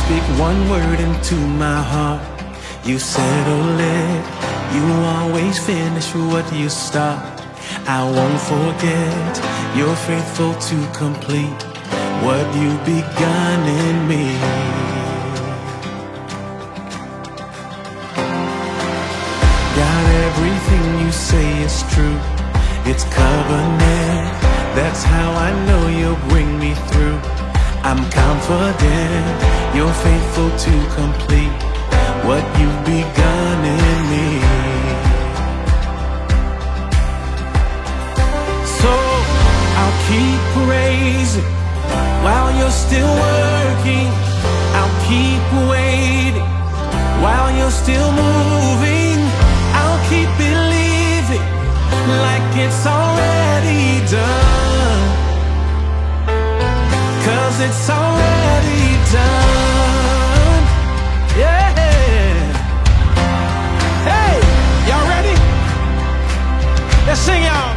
speak one word into my heart, you settle it. You always finish what you start. I won't forget, you're faithful to complete what you've begun in me. God, everything you say is true. It's covenant, that's how I know you'll bring me through. I'm confident you're faithful to complete what you've begun in me. So I'll keep praising while you're still working. I'll keep waiting while you're still moving. I'll keep believing like it's already done, 'cause it's already done. Yeah. Hey, y'all ready? Let's sing, y'all.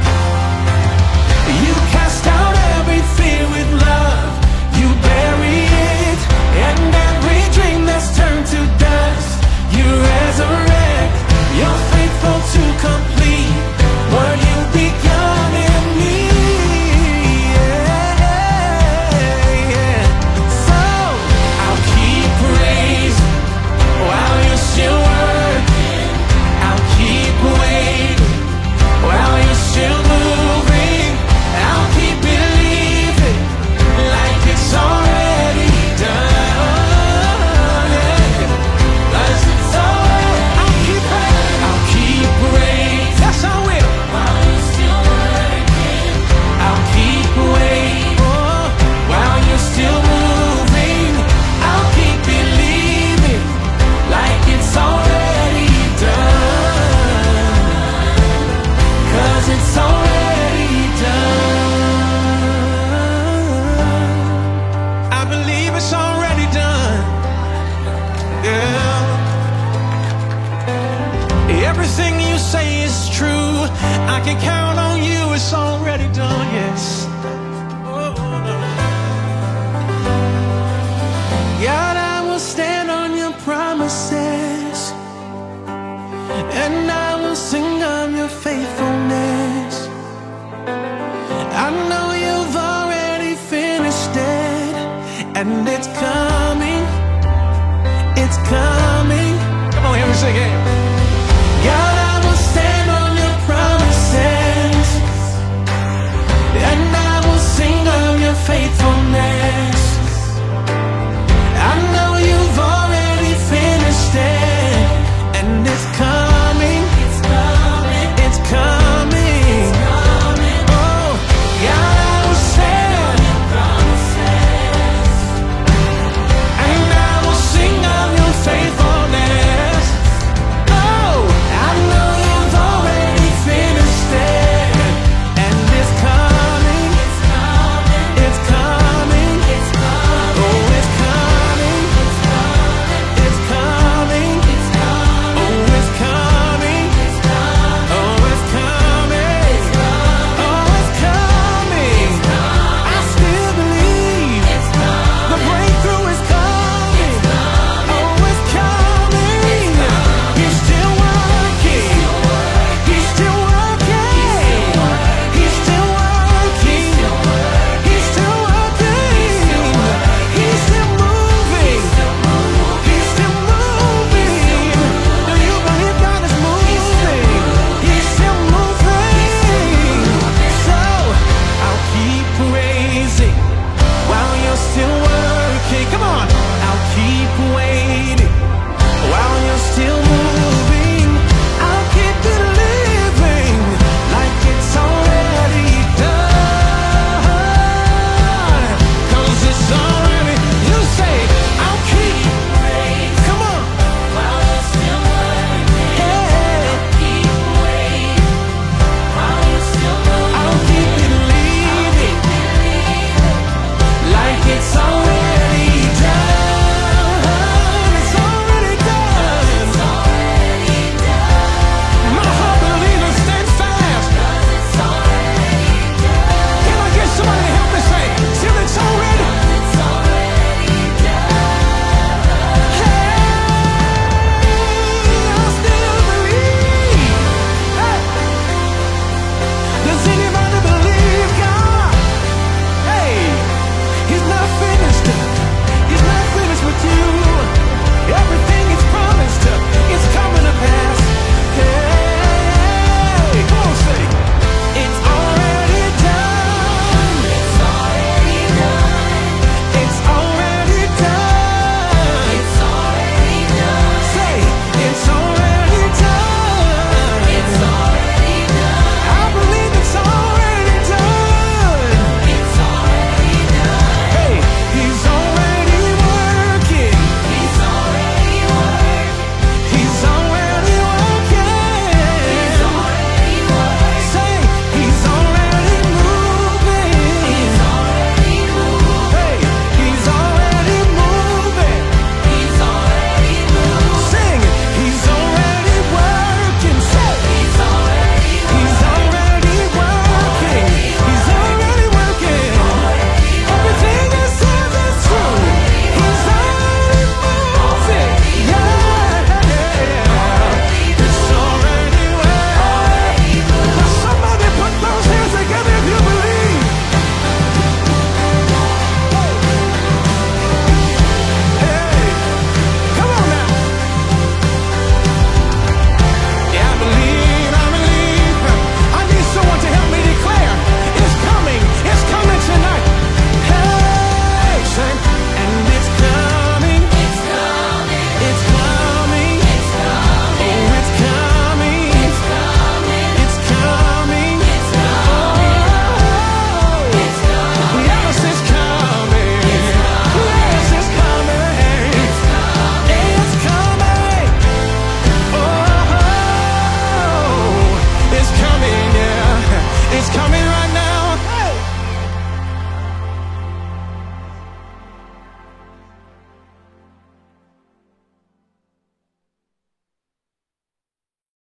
You cast out every fear with love. You bury it, and every dream that's turned to dust, you resurrect. You're faithful to complete what you begun in me. Yeah. So I'll keep praising while you're still working. I'll keep waiting while you're still moving. I'll keep believing like it's already done. Yeah. 'Cause it's already I'll keep praising. Yes, I will. While you're still working. I'll keep waiting while you're still moving. I'll keep believing like it's already done. 'Cause it's already done. I believe it's already done. Yeah. Everything you say is true. I can count on you. It's already done. Yes. God, I will stand on your promises, and I will sing of your faithfulness. I know you've already finished it, and it's coming. It's coming. Come on, hear me sing it. God, I will stand on your promises, and I will sing of your faithfulness. I know you've already finished it, and it's coming. It's coming. It's coming. It's coming. Oh, God, I will stand on your promises, and I will sing of your faithfulness. Oh, I know you've already finished it, and it's coming. It's coming. It's coming. It's coming. Oh, it's coming. It's coming. It's coming. It's coming. Oh, it's coming. It's coming. Oh, it's coming. It's coming. Oh, it's coming. It's coming. I still believe it's coming. The breakthrough is coming. It's coming. Oh, it's coming. It's coming. He's still working. He's still working. He's still working. He's still working. He's still moving. He's still moving. Do you believe God is moving? He's still moving. So I'll keep praising while you're still working. Come on. I'll keep waiting while you're still moving.